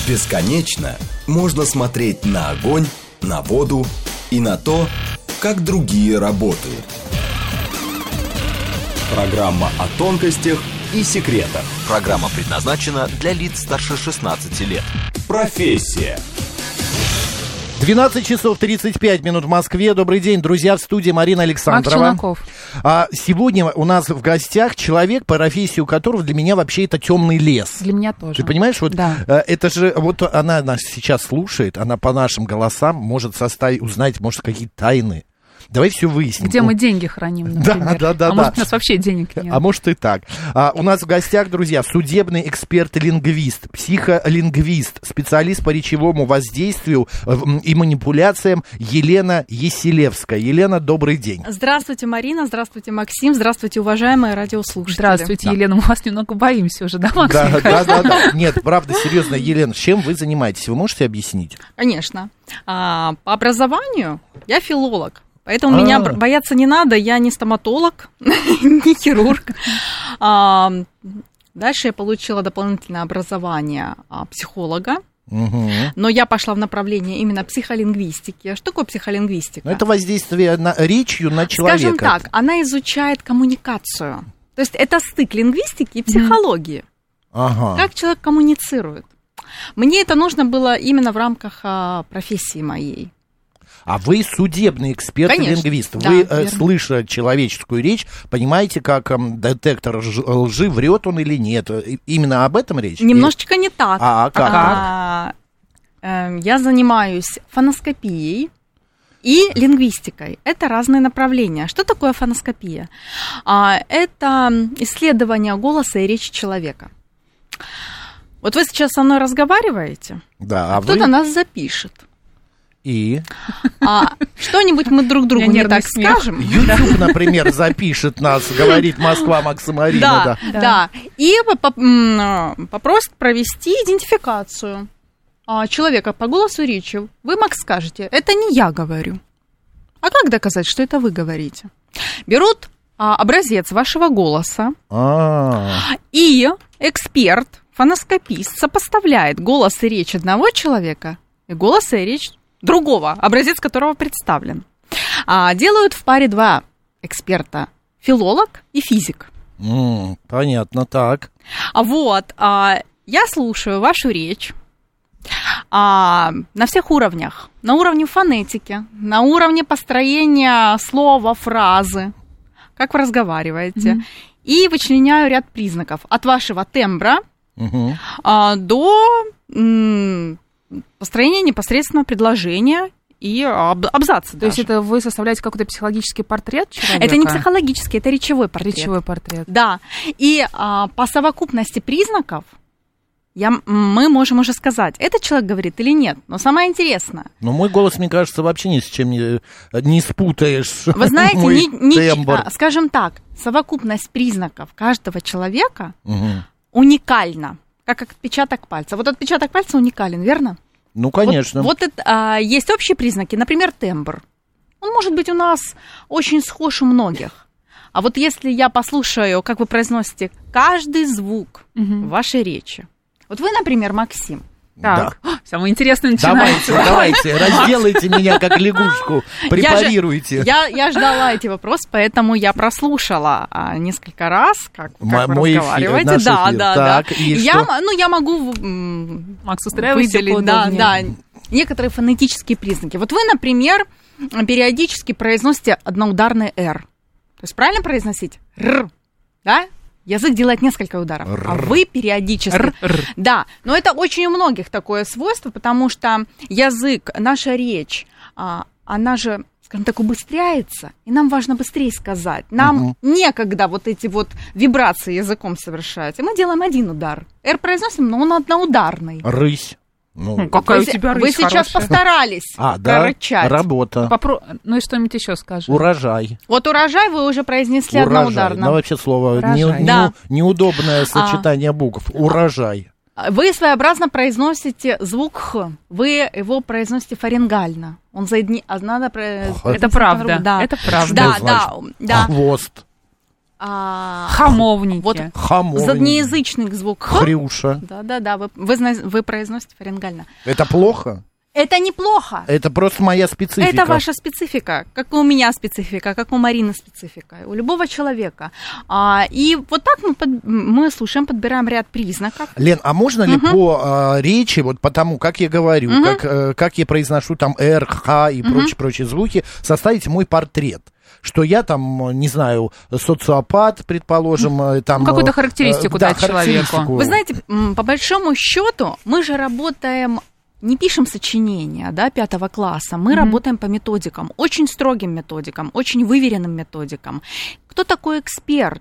Бесконечно можно смотреть на огонь, на воду и на то, как другие работают. Программа о тонкостях и секретах. Программа предназначена для лиц старше 16 лет. Профессия. 12 часов 35 минут в Москве. Добрый день, друзья, в студии Марина Александрова. Марк Челноков. Сегодня у нас в гостях человек, профессию которого для меня вообще это темный лес. Для меня тоже. Ты понимаешь, вот да. Это же, вот она нас сейчас слушает, она по нашим голосам может узнать, может, какие-то тайны. Давай все выясним. Где мы деньги храним, например. Да. Может, у нас вообще денег нет. А может и так. У нас в гостях, друзья, судебный эксперт-лингвист, психолингвист, специалист по речевому воздействию и манипуляциям Елена Еселевская. Елена, добрый день. Здравствуйте, Марина, здравствуйте, Максим, здравствуйте, уважаемые радиослушатели. Здравствуйте, да. Елена, мы вас немного боимся уже, да, Максим? Да. Нет, правда, серьезно, Елена, чем вы занимаетесь? Вы можете объяснить? Конечно. По образованию я филолог. Поэтому меня бояться не надо, я не стоматолог, не хирург. Дальше я получила дополнительное образование психолога, но я пошла в направление именно психолингвистики. Что такое психолингвистика? Это воздействие речью на человека. Скажем так, она изучает коммуникацию. То есть это стык лингвистики и психологии. Как человек коммуницирует. Мне это нужно было именно в рамках профессии моей. А вы судебный эксперт и лингвист. Да, вы, верно. слыша человеческую речь, понимаете, как детектор лжи, врет он или нет. Именно об этом речь? Немножечко не так. А как? Я занимаюсь фоноскопией и лингвистикой. Это разные направления. Что такое фоноскопия? Это исследование голоса и речи человека. Вот вы сейчас со мной разговариваете, да, кто-то нас запишет. И? Что-нибудь мы друг другу не так скажем. YouTube, например, запишет нас, говорит Москва, Макс и Марина. Да. И попросит провести идентификацию человека по голосу и речи. Вы, Макс, скажете, это не я говорю. А как доказать, что это вы говорите? Берут образец вашего голоса, и эксперт, фоноскопист сопоставляет голос и речь одного человека и голос и речь другого, образец которого представлен. Делают в паре два эксперта, филолог и физик. Понятно, так. Я слушаю вашу речь на всех уровнях. На уровне фонетики, на уровне построения слова, фразы, как вы разговариваете. И вычленяю ряд признаков. От вашего тембра до построение непосредственно предложения и абзаца. То есть это вы составляете какой-то психологический портрет человека? Это не психологический, это речевой портрет. Речевой портрет. Да. И по совокупности признаков мы можем уже сказать, этот человек говорит или нет. Но самое интересное... Но мой голос, мне кажется, вообще ни с чем не спутаешь. Вы знаете, мой тембр. Скажем так, совокупность признаков каждого человека уникальна. Как отпечаток пальца. Вот отпечаток пальца уникален, верно? Ну, конечно. Вот это, есть общие признаки, например, тембр. Он может быть у нас очень схож у многих. А вот если я послушаю, как вы произносите каждый звук в вашей речи. Вот вы, например, Максим. Так, самое интересное начинается. Давайте, разделайте меня как лягушку, препарируйте. Я ждала эти вопросы, поэтому я прослушала несколько раз, как вы разговариваете. Да. Я могу Макс, устраивайся выделить некоторые фонетические признаки. Вот вы, например, периодически произносите одноударное «р». То есть правильно произносить «р», да? Язык делает несколько ударов, а вы периодически... Да, но это очень у многих такое свойство, потому что язык, наша речь, она же, скажем так, убыстряется, и нам важно быстрее сказать. Нам некогда вот эти вот вибрации языком совершать. И мы делаем один удар. «Р» произносим, но он одноударный. Рысь. Какая у тебя рысь Вы сейчас постарались прорычать. Работа. Ну и что-нибудь еще скажи. Урожай. Вот урожай вы уже произнесли одноударно. Ну вообще слово неудобное сочетание букв. Урожай. Вы своеобразно произносите звук «х». Вы его произносите фарингально. Он Это правда. Да. Это правда. Да. Хвост. Хамовники. Вот заднеязычный звук «х». Хрюша. Да, вы произносите фарингально. Это плохо? Это неплохо. Это просто моя специфика. Это ваша специфика, как и у меня специфика, как у Марины специфика, у любого человека. И вот так мы слушаем, подбираем ряд признаков. Лен, а можно ли по речи, вот по тому, как я говорю, как я произношу там «р», «х» и прочие звуки, составить мой портрет? Что я там, не знаю, социопат, предположим, там... какую-то характеристику дать человеку. Вы знаете, по большому счету, мы же работаем... Не пишем сочинения, 5 класса, мы работаем по методикам, очень строгим методикам, очень выверенным методикам. Кто такой эксперт?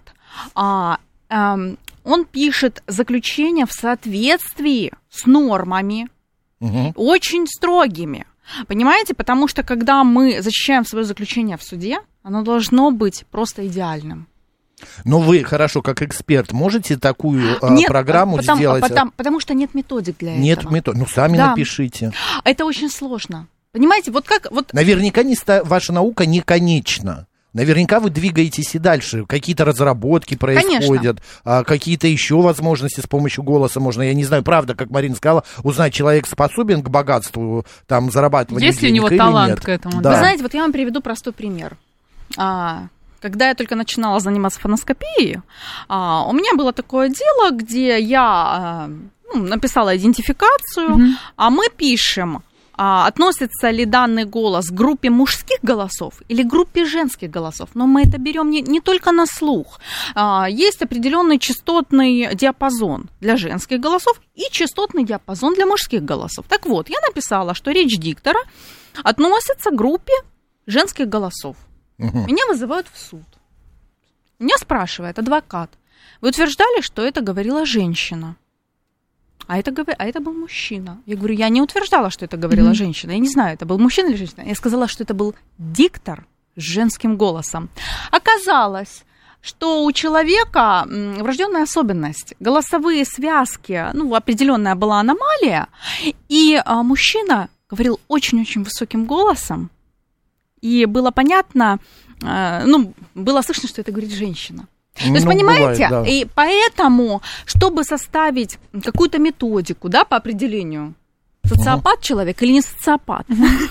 Он пишет заключения в соответствии с нормами, очень строгими. Понимаете? Потому что когда мы защищаем свое заключение в суде, оно должно быть просто идеальным. Но вы, хорошо, как эксперт, можете такую программу сделать? Потому что нет методик для этого. Нет методик. Ну, сами напишите. Это очень сложно. Понимаете, вот как... Наверняка ваша наука не конечна. Наверняка вы двигаетесь и дальше. Какие-то разработки происходят, какие-то еще возможности с помощью голоса можно. Я не знаю, правда, как Марина сказала, узнать, человек способен к богатству, там, зарабатыванию денег или нет. Есть ли у него талант к этому? Да. Вы знаете, вот я вам приведу простой пример. Когда я только начинала заниматься фоноскопией, у меня было такое дело, где я написала идентификацию, а мы пишем, относится ли данный голос к группе мужских голосов или к группе женских голосов. Но мы это берем не только на слух. Есть определенный частотный диапазон для женских голосов и частотный диапазон для мужских голосов. Так вот, я написала, что речь диктора относится к группе женских голосов. Меня вызывают в суд. Меня спрашивает адвокат: вы утверждали, что это говорила женщина? А это был мужчина. Я говорю, я не утверждала, что это говорила женщина. Я не знаю, это был мужчина или женщина. Я сказала, что это был диктор с женским голосом. Оказалось, что у человека врожденная особенность. Голосовые связки, определенная была аномалия. И мужчина говорил очень-очень высоким голосом. И было понятно, было слышно, что это говорит женщина. То есть, понимаете, бывает, да. И поэтому, чтобы составить какую-то методику, по определению, социопат человек или не социопат.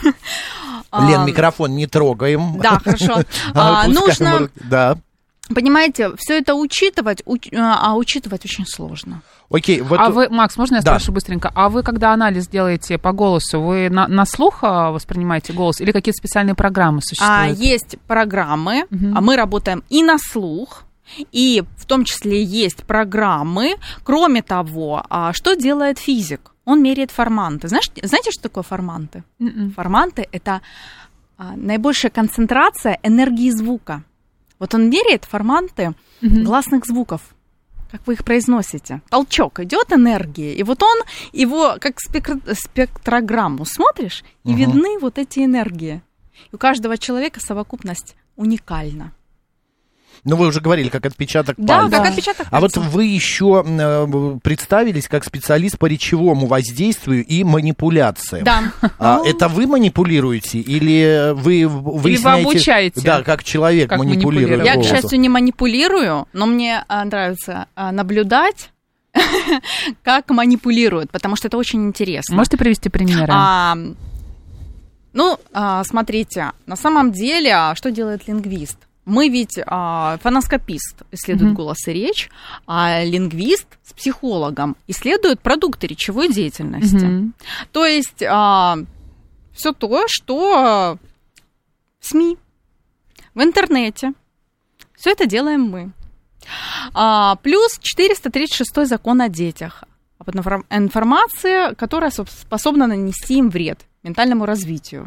Лен, микрофон не трогаем. Да, хорошо. Нужно, да. Понимаете, все это учитывать, а учитывать очень сложно. Окей, вот... А вы, Макс, можно я спрошу быстренько? А вы, когда анализ делаете по голосу, вы на слух воспринимаете голос или какие-то специальные программы существуют? Есть программы, мы работаем и на слух, и в том числе есть программы. Кроме того, что делает физик? Он меряет форманты. Знаете, что такое форманты? Форманты – это наибольшая концентрация энергии звука. Вот он меряет форманты гласных звуков, как вы их произносите. Толчок, идет энергия, и вот он его, как спектрограмму смотришь, и видны вот эти энергии. И у каждого человека совокупность уникальна. Ну, вы уже говорили, как отпечаток пальца. Да, как отпечаток пальца. А вот вы еще представились как специалист по речевому воздействию и манипуляциям. Да. Это вы манипулируете или вы выясняете... Или вы обучаете? Да, как человек как манипулирует Я, голосом. к счастью, не манипулирую, но мне нравится наблюдать, как манипулируют, потому что это очень интересно. Можете привести примеры? Смотрите, на самом деле, что делает лингвист? Мы ведь фоноскопист исследует голос и речь, а лингвист с психологом исследует продукты речевой деятельности. То есть все то, что в СМИ, в интернете, все это делаем мы. Плюс 436 закон о детях. Информация, которая способна нанести им вред ментальному развитию.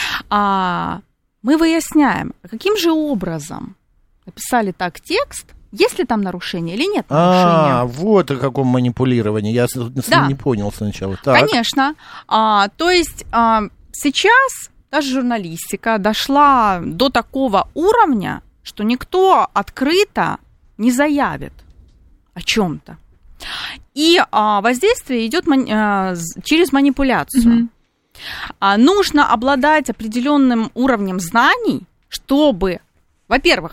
Мы выясняем, каким же образом написали так текст, есть ли там нарушение или нет нарушения. Вот о каком манипулировании. Я не понял сначала. Так. Конечно. То есть сейчас даже журналистика дошла до такого уровня, что никто открыто не заявит о чем-то. И воздействие идет через манипуляцию. Нужно обладать определенным уровнем знаний, чтобы, во-первых,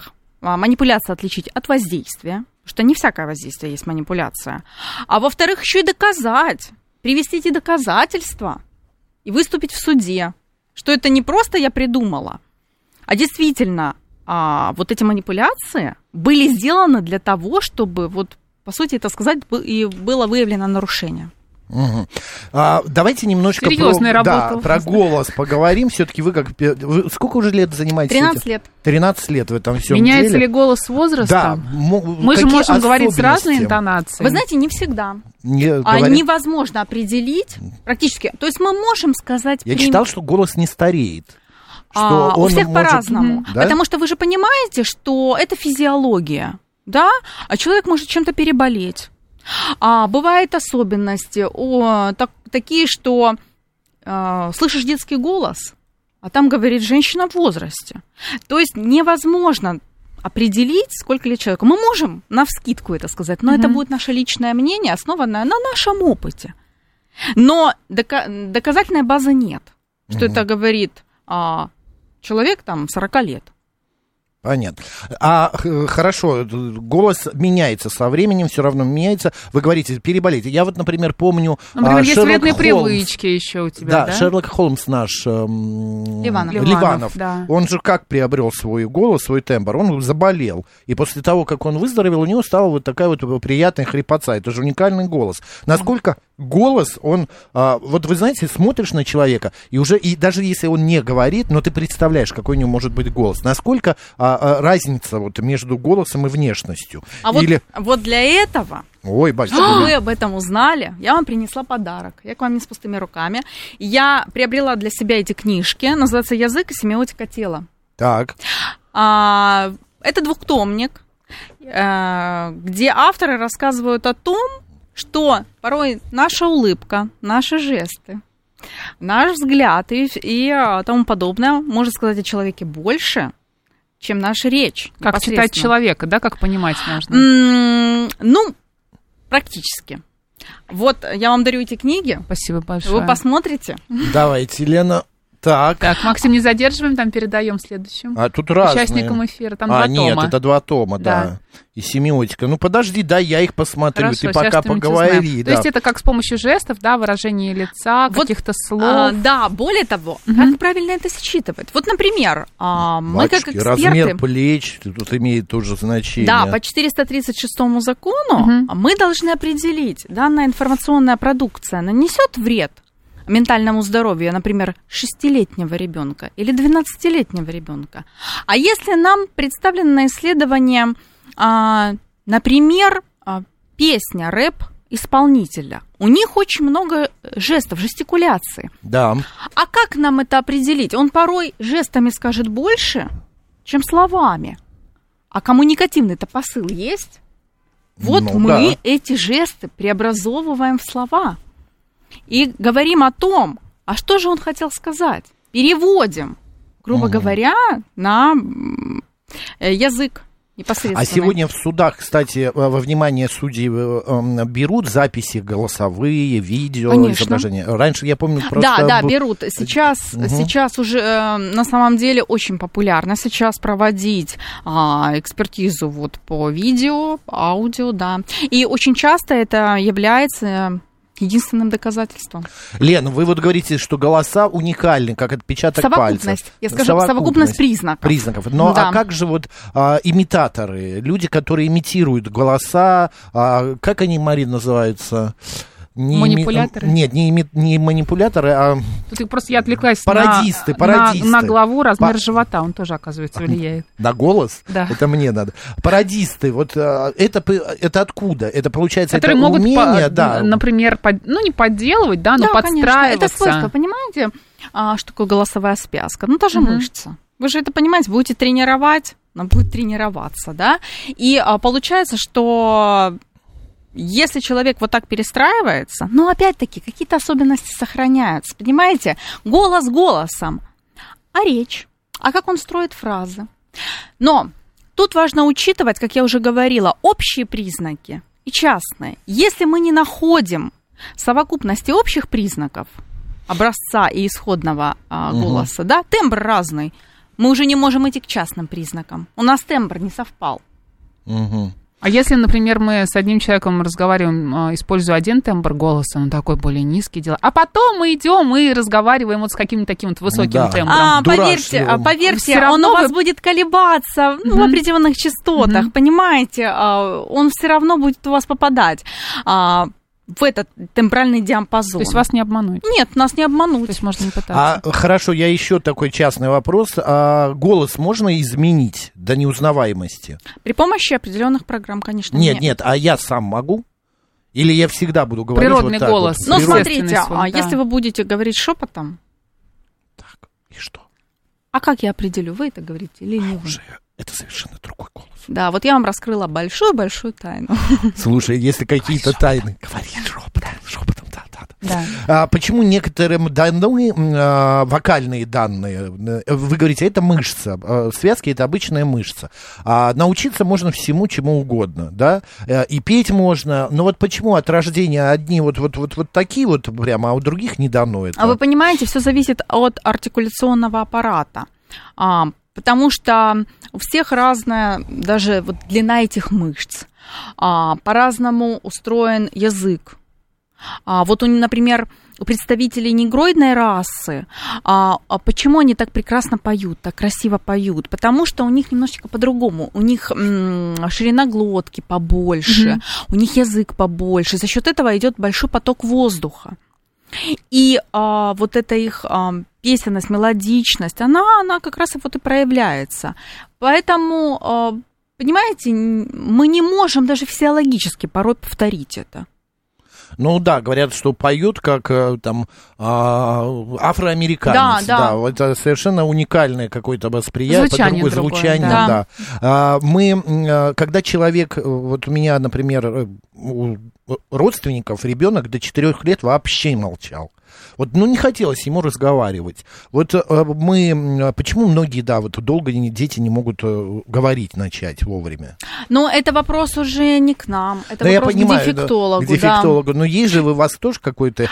манипуляцию отличить от воздействия, потому что не всякое воздействие есть манипуляция. А во-вторых, еще и доказать, привести эти доказательства и выступить в суде, что это не просто я придумала, а действительно вот эти манипуляции были сделаны для того, чтобы, вот, по сути, это сказать, и было выявлено нарушение. Угу. Давайте немножко про голос поговорим. Все-таки вы сколько уже лет занимаетесь? 13 лет. 13 лет в этом всем Меняется деле. ли голос с возрастом? Да. Мы же можем говорить с разной интонацией. Вы знаете, не всегда. Говорят... Невозможно определить практически. То есть мы можем сказать... Я читал, что голос не стареет. У всех по-разному. Да? Потому что вы же понимаете, что это физиология, да? А человек может чем-то переболеть. Бывают особенности такие, что слышишь детский голос, а там говорит женщина в возрасте. То есть невозможно определить, сколько лет человеку. Мы можем навскидку это сказать, но это будет наше личное мнение, основанное на нашем опыте. Но доказательной базы нет, что это говорит человек там 40 лет. Понятно. Хорошо, голос меняется со временем, все равно меняется. Вы говорите, переболеть. Я вот, например, помню... Например, есть вредные привычки еще у тебя, да? Шерлок Холмс наш... Ливанов. Да. Он же как приобрел свой голос, свой тембр? Он заболел. И после того, как он выздоровел, у него стала вот такая вот приятная хрипотца. Это же уникальный голос. Насколько голос, он... Вот вы знаете, смотришь на человека, и даже если он не говорит, но ты представляешь, какой у него может быть голос. Насколько... разница вот между голосом и внешностью. Вот для этого, чтобы вы об этом узнали, я вам принесла подарок. Я к вам не с пустыми руками. Я приобрела для себя эти книжки. Называется «Язык и семиотика тела». Так. Это двухтомник, где авторы рассказывают о том, что порой наша улыбка, наши жесты, наш взгляд и тому подобное может сказать о человеке больше, чем наша речь. Как читать человека, да, как понимать можно? Практически. Вот, я вам дарю эти книги. Спасибо большое. Вы посмотрите. Давайте, Лена. Так, Максим, не задерживаем, там передаем следующим. Тут разные. Участникам эфира, там 2 тома. Нет, это 2 тома, да. И семиотика. Ну, подожди, дай я их посмотрю. Хорошо, ты пока поговори. То есть это как с помощью жестов, да, выражения лица, каких-то слов. Да, более того, как правильно это считывать? Вот, например, мы как эксперты... размер плеч тут имеет тоже значение. Да, по 436 закону мы должны определить, данная информационная продукция нанесет вред ментальному здоровью, например, 6-летнего ребенка или 12-летнего ребенка. А если нам представлено на исследование, например, песня, рэп исполнителя, у них очень много жестов, жестикуляции. Да. А как нам это определить? Он порой жестами скажет больше, чем словами. А коммуникативный-то посыл есть? Вот мы эти жесты преобразовываем в слова. И говорим о том, а что же он хотел сказать. Переводим, грубо говоря, на язык непосредственно. А сегодня в судах, кстати, во внимание судей берут записи голосовые, видео, изображения. Раньше, я помню, просто... Да, берут. Сейчас уже на самом деле очень популярно сейчас проводить экспертизу вот по видео, аудио, да. И очень часто это является... единственным доказательством. Лена, вы вот говорите, что голоса уникальны, как отпечаток пальца. Я скажу, совокупность признаков. Но а как же вот имитаторы, люди, которые имитируют голоса, как они, Марина, называются? Манипуляторы? Нет, не манипуляторы, а... Тут просто я отвлеклась пародисты. На главу, размер живота, он тоже, оказывается, влияет. На голос? Да. Это мне надо. Пародисты, вот это откуда? Это, получается, которые это могут, умение, например, не подделывать, да, но подстраиваться. Это свойство, понимаете, что такое голосовая связка? Ну, та же мышца. Вы же это понимаете, будете тренировать, она будет тренироваться, да? И получается, что... Если человек вот так перестраивается, но опять-таки какие-то особенности сохраняются, понимаете? Голос голосом, а речь, а как он строит фразы. Но тут важно учитывать, как я уже говорила, общие признаки и частные. Если мы не находим совокупности общих признаков образца и исходного голоса, да, тембр разный, Мы уже не можем идти к частным признакам. У нас тембр не совпал. Угу. А если, например, мы с одним человеком разговариваем, используя один тембр голоса, он такой более низкий делает, а потом мы идем и разговариваем вот с каким-то таким вот высоким тембром. Поверьте, он у вас будет колебаться в определенных частотах, понимаете? Он все равно будет у вас попадать в этот тембральный диапазон. То есть вас не обмануть? Нет, нас не обмануть. То есть можно не пытаться. Хорошо, я еще такой частный вопрос. Голос можно изменить до неузнаваемости? При помощи определенных программ, конечно. Нет, а я сам могу? Или я всегда буду говорить природный вот так голос. Вот? Ну, смотрите, если вы будете говорить шепотом... Так, и что? А как я определю, вы это говорите или не вы? Это совершенно другой голос. Да, вот я вам раскрыла большую-большую тайну. Слушай, если какие-то тайны, говори шепотом, да. Почему некоторым даны, вокальные данные, вы говорите, это мышца, связки это обычная мышца, научиться можно всему, чему угодно, да, и петь можно, но вот почему от рождения одни вот такие вот прямо, а у других не дано это? А вы понимаете, все зависит от артикуляционного аппарата. Потому что у всех разная даже вот длина этих мышц. По-разному устроен язык. Вот, например, у представителей негроидной расы, почему они так прекрасно поют, так красиво поют? Потому что у них немножечко по-другому. У них ширина глотки побольше, у них язык побольше. За счет этого идет большой поток воздуха. И вот эта их песенность, мелодичность, она как раз и вот и проявляется. Поэтому, понимаете, мы не можем даже физиологически порой повторить это. Ну да, говорят, что поют как там афроамериканец. Да. Это совершенно уникальное какое-то восприятие, звучание. Да. Мы, когда человек, вот у меня, например, у родственников ребенок до 4 лет вообще молчал. Вот, не хотелось ему разговаривать. Вот почему многие, долго долго дети не могут говорить начать вовремя? Ну, это вопрос уже не к нам, это вопрос к дефектологу. К дефектологу. Но есть же у вас тоже какой-то...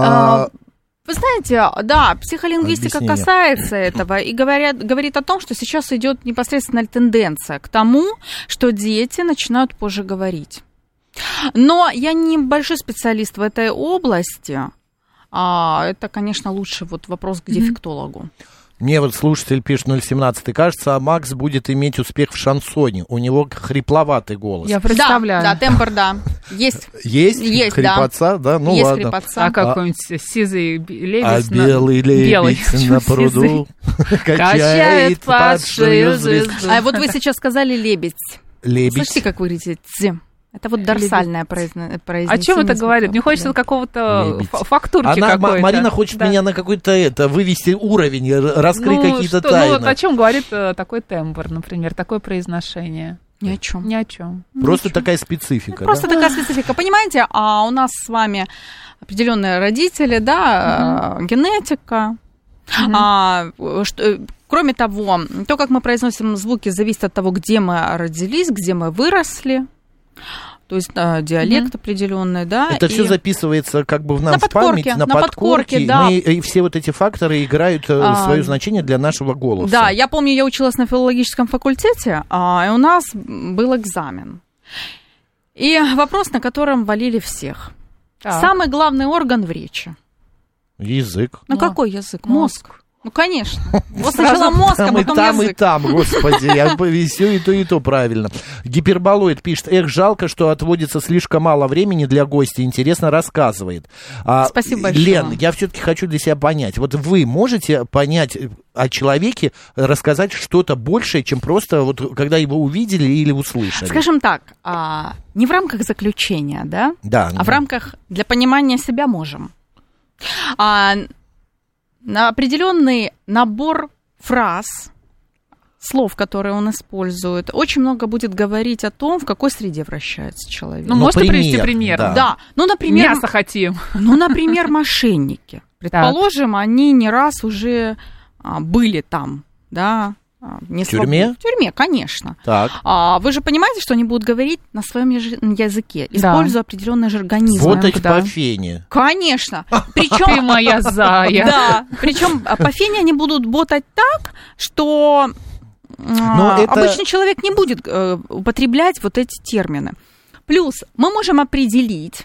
Вы знаете, да, психолингвистика касается этого и говорит о том, что сейчас идет непосредственно тенденция к тому, что дети начинают позже говорить. Но я не большой специалист в этой области. Это, конечно, лучше вопрос к дефектологу. Мне вот слушатель пишет 017, кажется, Макс будет иметь успех в шансоне. У него хрипловатый голос. Я представляю. Да, тембр, да. Есть? Есть хрипотца, да? Ну есть ладно. Хрипотца. А какой-нибудь сизый лебедь? Белый лебедь на пруду качает падшую звезду. А вот вы сейчас сказали лебедь. Лебедь. Слушайте, как вы говорите, это вот дорсальное произношение. О чем это говорит? Мне хочется какого-то фактурки какой-то. Марина хочет меня на какой-то вывести уровень, раскрыть какие-то тайны. Ну, о чем говорит такой тембр, например, такое произношение? Ни о чем. Ни о чем. Просто такая специфика. Просто такая специфика. Понимаете, а у нас с вами определенные родители, да, генетика. Кроме того, то, как мы произносим звуки, зависит от того, где мы родились, где мы выросли. То есть диалект определенный, да. Это все записывается как бы в память, на подкорке, да. И все вот эти факторы играют свое значение для нашего голоса. Да, я помню, я училась на филологическом факультете, и у нас был экзамен. И вопрос, на котором валили всех. Так. Самый главный орган в речи. Язык. Ну, какой язык? Мозг. Ну, конечно. Вот сначала мозг, а потом язык. И там, господи, я все и то правильно. Гиперболоид пишет, жалко, что отводится слишком мало времени для гостя, интересно рассказывает. Спасибо большое. Лен, я все-таки хочу для себя понять, вот вы можете понять о человеке, рассказать что-то большее, чем просто вот когда его увидели или услышали? Скажем так, не в рамках заключения, да? Да. А в рамках для понимания себя можем. На определенный набор фраз, слов, которые он использует, очень много будет говорить о том, в какой среде вращается человек. Ну, можете привести пример? Да. Ну, например, мясо хотим. Ну, например, мошенники. Предположим, они не раз уже были там, да, В тюрьме? В тюрьме, конечно. Так. Вы же понимаете, что они будут говорить на своем языке, используя определенные жаргонизмы. Вот их по фене. Конечно. Причем Ты моя зая. Да. Причем по фене они будут ботать так, что обычный человек не будет употреблять вот эти термины. Плюс мы можем определить,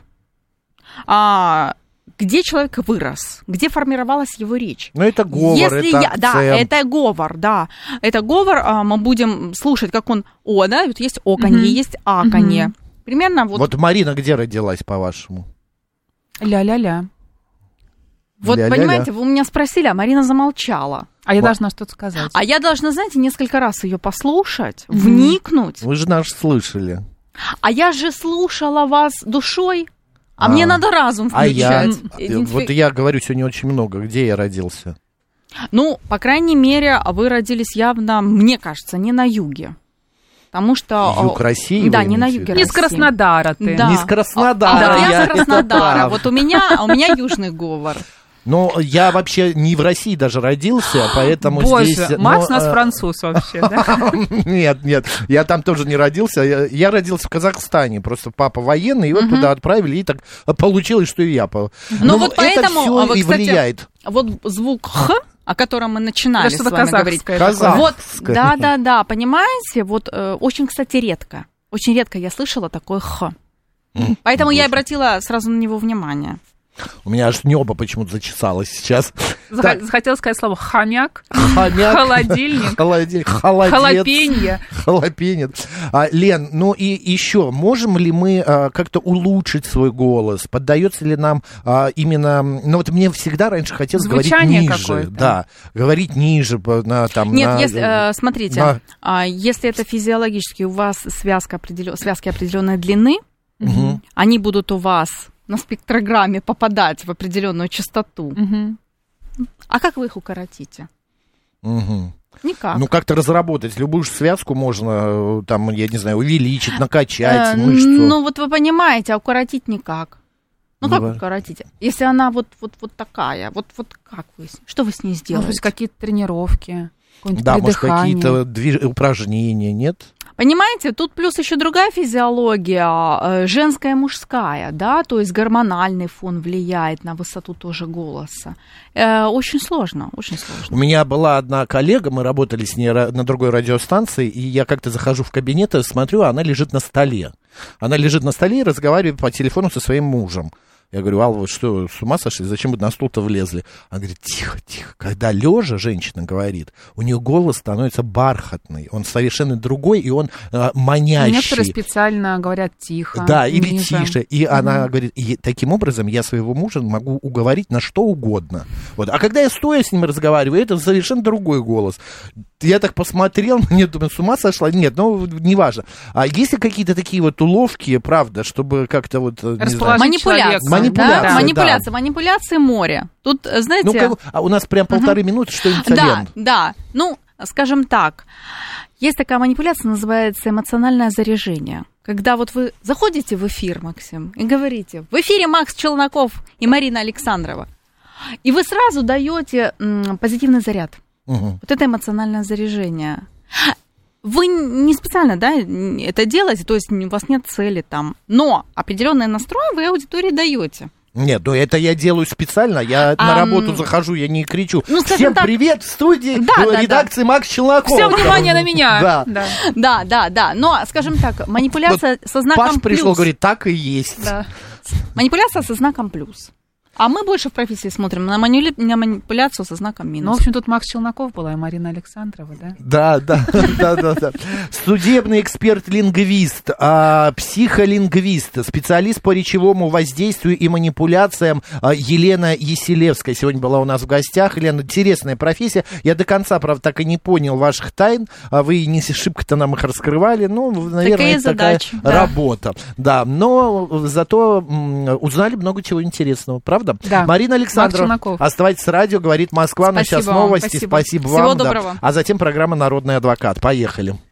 где человек вырос, где формировалась его речь. Ну, это говор, это акцент. Да, это говор, да. Это говор, мы будем слушать, как он да, вот есть оканье, есть аканье. Примерно вот... Вот Марина где родилась, по-вашему? Ля-ля-ля. Вот, Ля-ля-ля. понимаете, вы у меня спросили, а Марина замолчала. А я должна что-то сказать. А я должна, знаете, несколько раз ее послушать, вникнуть. Вы же нас слышали. А я же слушала вас душой. А мне надо разум включать. Вот я говорю сегодня очень много. Где я родился? Ну, по крайней мере, вы родились явно, мне кажется, не на юге. Потому что... Юг России? Да, не на юге России. Не с Краснодара ты. Да. Не с Краснодара. Да, я с это Краснодара. прав. Вот у меня южный говор. Но я вообще не в России даже родился, поэтому Боже, здесь... Макс у нас француз вообще, да? Нет, я там тоже не родился. Я родился в Казахстане. Просто папа военный, его туда отправили, и так получилось, что и я. Ну вот поэтому... Это все и влияет. Вот звук «х», о котором мы начинали с вами говорить. Казахское. Вот, да, понимаете, вот очень, кстати, редко. Очень редко я слышала такое «х». Поэтому я обратила сразу на него внимание. У меня аж небо почему-то зачесалось сейчас. Хотела сказать слово хомяк, Хомяк. холодильник, Холодец. халапенье. Лен, ну и еще, можем ли мы как-то улучшить свой голос? Поддается ли нам именно... Ну вот мне всегда раньше хотелось Звучание говорить ниже. какое-то. Да, говорить ниже. Нет, смотрите, если это физиологически у вас связки определенной длины, они будут у вас на спектрограмме попадать в определенную частоту. А как вы их укоротите? Никак. Ну, как-то разработать. Любую связку можно, там, я не знаю, увеличить, накачать мышцу. Ну, вот вы понимаете, а укоротить никак. Ну, как укоротить? Если она вот такая, вот как вы, что вы с ней сделаете? Может быть, какие-то тренировки, какое-нибудь Да, может, придыхание. какие-то упражнения, нет? Понимаете, тут плюс еще другая физиология, женская, мужская, да, то есть гормональный фон влияет на высоту тоже голоса. Очень сложно, очень сложно. У меня была одна коллега, мы работали с ней на другой радиостанции, и я как-то захожу в кабинет и смотрю, она лежит на столе. Она лежит на столе и разговаривает по телефону со своим мужем. Я говорю: Алла, вы что, с ума сошли? Зачем вы на стул-то влезли? Она говорит: тихо, тихо. Когда лежа женщина говорит, у нее голос становится бархатный. Он совершенно другой, и он манящий. Некоторые специально говорят тихо. Да, или ниже. тише. И она говорит, и таким образом я своего мужа могу уговорить на что угодно. Вот. А когда я стоя с ним разговариваю, это совершенно другой голос. Я так посмотрел, мне думаю, с ума сошла? Нет, ну, неважно. А есть ли какие-то такие вот уловки, правда, чтобы как-то вот... Манипуляции море. Тут, знаете... Ну, а у нас прям 1,5 минуты, что-нибудь Лен. Да. Ну, скажем так, есть такая манипуляция, называется эмоциональное заряжение. Когда вот вы заходите в эфир, Максим, и говорите: в эфире Макс Челноков и Марина Александрова, и вы сразу даете позитивный заряд. Вот это эмоциональное заряжение. Вы не специально, да, это делаете, то есть у вас нет цели там, но определенный настрой вы аудитории даете. Нет, ну это я делаю специально, я на работу захожу, я не кричу: всем так, привет, в студии редакции Макс Челноков. Все внимание на меня. Да. Но, скажем так, манипуляция со знаком плюс. Паш пришел, говорит: так и есть. Да. Манипуляция со знаком плюс. А мы больше в профессии смотрим на манипуляцию со знаком минус. Ну, в общем, тут Макс Челноков была и Марина Александрова, да? Да. Судебный эксперт-лингвист, психолингвист, специалист по речевому воздействию и манипуляциям Елена Еселевская сегодня была у нас в гостях. Елена, интересная профессия. Я до конца, правда, так и не понял ваших тайн. Вы не шибко-то нам их раскрывали. Ну, наверное, это такая работа. Да, но зато узнали много чего интересного, правда? Да. Марина Александрова, оставайтесь с радио, говорит Москва. Спасибо. Но сейчас новости. Спасибо вам. Всего доброго. А затем программа «Народный адвокат». Поехали.